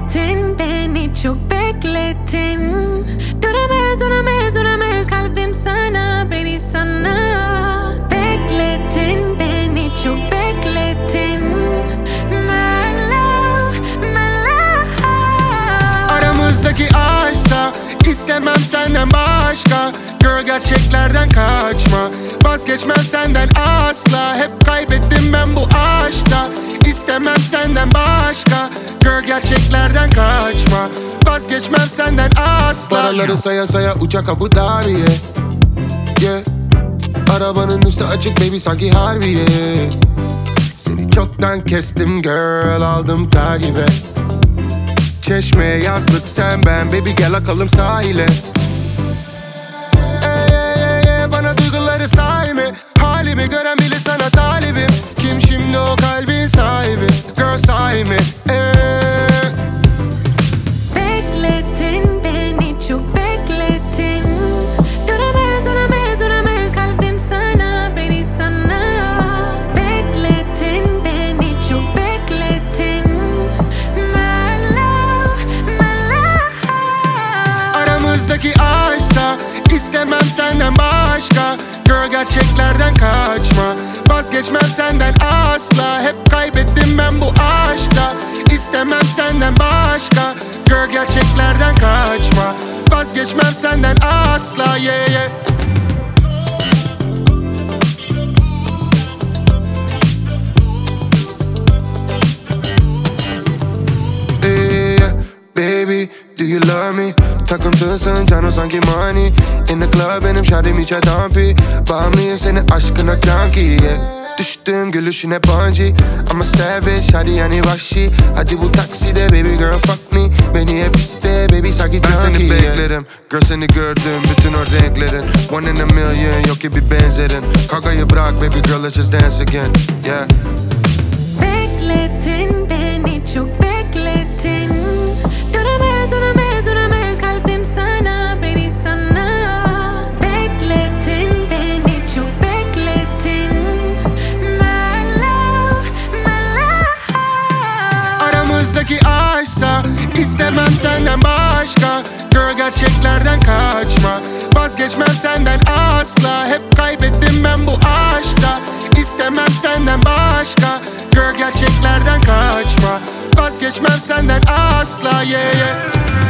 Beklettin beni, çok beklettin. Dönemez, dönemez, dönemez kalbim sana, baby sana. Beklettin beni, çok beklettin. My love, my love. Aramızdaki aşksa istemem senden başka. Girl, gerçeklerden kaçma, vazgeçmem senden asla. Hep kaybettim ben bu aşkta. İstemem senden başka. Girl, gerçeklerden kaçma, vazgeçmem senden asla. Paraları saya saya uçak Abu Dhabi'ye, yeah. Arabanın üstü açık baby sanki Harbiye. Seni çoktan kestim girl, aldım takibe. Çeşmeye yazlık sen ben, baby gel akalım sahile. Bana duyguları sayma, halimi gören bilir sana talibim. Kim şimdi o kalbin sahibi? Girl say me. Beklettin beni, çok beklettin. Dönemez, dönemez, dönemez kalbim sana, baby sana. Beklettin beni, çok beklettin. My love, my love. Aramızdaki aşksa istemem senden başka. Girl, gerçeklerden kaçma, vazgeçmem senden asla. Hep kaybettim ben bu aşkta. İstemem senden başka. Girl, gerçeklerden kaçma, vazgeçmem senden asla, yeah, yeah. Baby, do you love me? Takıntısın canı sanki money. In the club benim şarjım içe dampi. Bağımlıyım senin aşkına junkie, yeah. Düştüm gülüşüne bungee. I'm a savage, hadi yani vahşi. Hadi bu takside baby girl fuck me. Beni hep iste baby sanki junkie, ben seni beklerim, girl seni gördüm bütün o renklerin. One in a million yok ki bir benzerin. Kavgayı bırak baby girl let's just dance again, yeah. Beklettin beni, çok beklettin. Dönemez, dönemez, dönemez kalbim sana, baby sana. Beklettin beni, çok beklettin. My love, my love. Aramızdaki aşksa istemem senden başka. Girl, gerçeklerden kaçma, vazgeçmem senden asla. Hep kaybettim ben bu aşkta. İstemem senden başka. Girl, gerçeklerden kaçma, vazgeçmem senden asla, yeah, yeah.